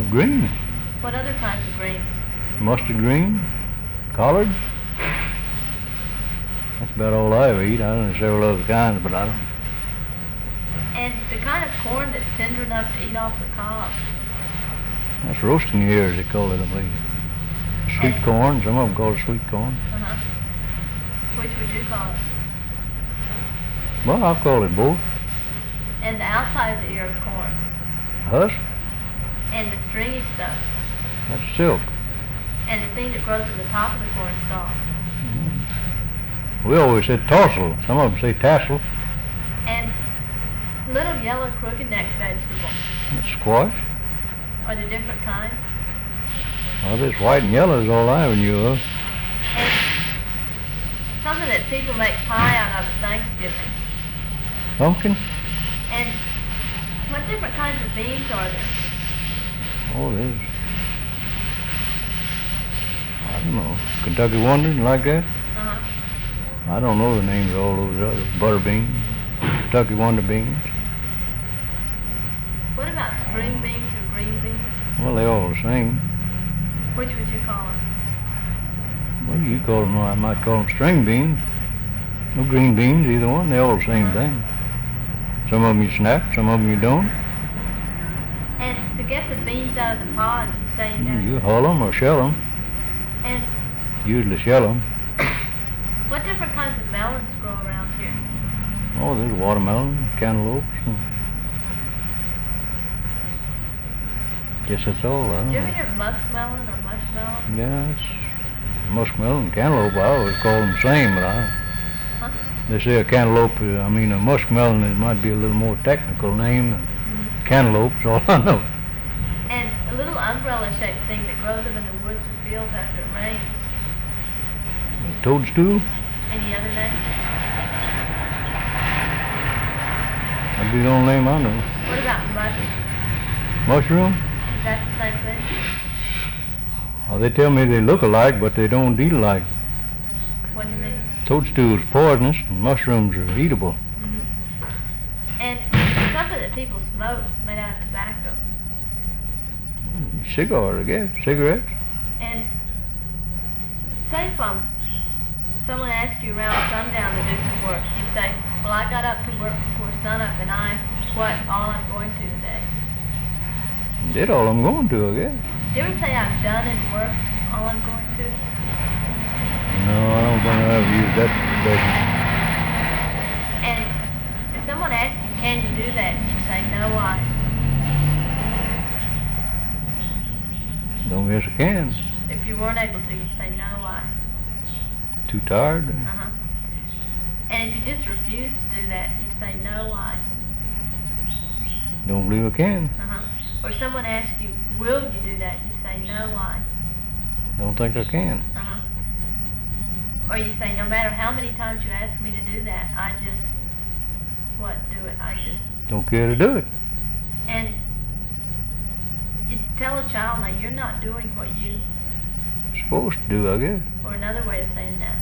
Green. What other kinds of greens? Mustard green, collard. That's about all I ever eat. I don't know several other kinds, but I don't. And the kind of corn that's tender enough to eat off the cob. That's roasting ears, they call it, I believe. Sweet corn, some of them call it sweet corn. Uh-huh. Which would you call it? Well, I'll call it both. And the outside of the ear of corn. Husk, And the stringy stuff. that's silk. And the thing that grows at the top of the corn stalk. We always said tassel. Some of them say tassel. And little yellow crooked neck vegetable. That's squash. Are there different kinds? Well, this white and yellow is all I ever knew of. And something that people make pie out of at Thanksgiving. Pumpkin? And what different kinds of beans are there? Oh, there's, I don't know, Kentucky Wonder, like that? Uh-huh. I don't know the names of all those others. Butter beans, Kentucky Wonder beans. What about spring beans or green beans? Well, they're all the same. Which would you call them? Well, you call them, I might call them string beans. No green beans, either one. They're all the same thing. Some of them you snap, some of them you don't. And to get the beans out of the pods, you say you have. You hull them or shell them. And Usually shell them. what different kinds of melons grow around here? Oh, there's watermelon, cantaloupes. Guess that's all. I don't Do you know. ever hear muskmelon or mushmelon? Yeah, it's muskmelon and cantaloupe. I always call them the same, but they say a cantaloupe, a muskmelon, it might be a little more technical name than cantaloupe, is all I know. And a little umbrella-shaped thing that grows up in the woods or fields after it rains. Toadstool? Any other name? That'd be the only name I know. What about Mushroom? Is that the same thing? Well, they tell me they look alike, but they don't eat alike. What do you mean? Toadstool's poisonous, and mushrooms are eatable. And something that people smoke made out of tobacco. Cigars, I guess. Cigarettes? And say if someone asked you around sundown to do some work, you'd say, well, I got up to work before sunup and all I'm going to today. Did all I'm going to, I guess. Do you ever say I've done and worked all I'm going to? No, I don't think I've used that expression. And if someone asked you, can you do that? You'd say, no, why? Don't guess I can. If you weren't able to, you'd say, no, why? Too tired? Uh-huh. And if you just refused to do that, you'd say, no, why? Don't believe I can. Uh-huh. Or if someone asked you, will you do that? You'd say, no, why? Don't think I can. Uh-huh. Or you say, no matter how many times you ask me to do that, I just, do it. I just... Don't care to do it. And you tell a child, now, you're not doing what you... Supposed to do, I guess. Or another way of saying that.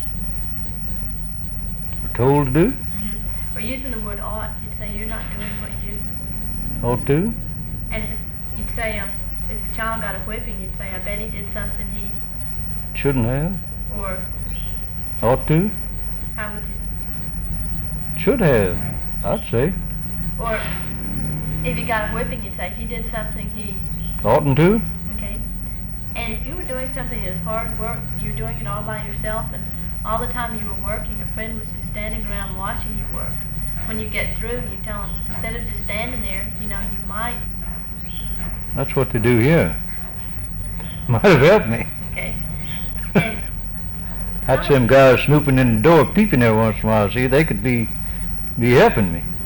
We're told to do. Or using the word ought, you'd say, you're not doing what you... Ought to. And you'd say, if a child got a whipping, you'd say, I bet he did something he... Shouldn't have. Or Ought to. how would you... Should have, I'd say. Or if he got a whipping, you'd say, he did something he... Oughtn't to. Okay? And if you were doing something as hard work, you were doing it all by yourself, and all the time you were working, a friend was just standing around watching you work. When you get through, you tell them, instead of just standing there, you might... That's what they do here. Might have helped me. Okay? And That's them guys snooping in the door, peeping every once in a while. See, they could be helping me.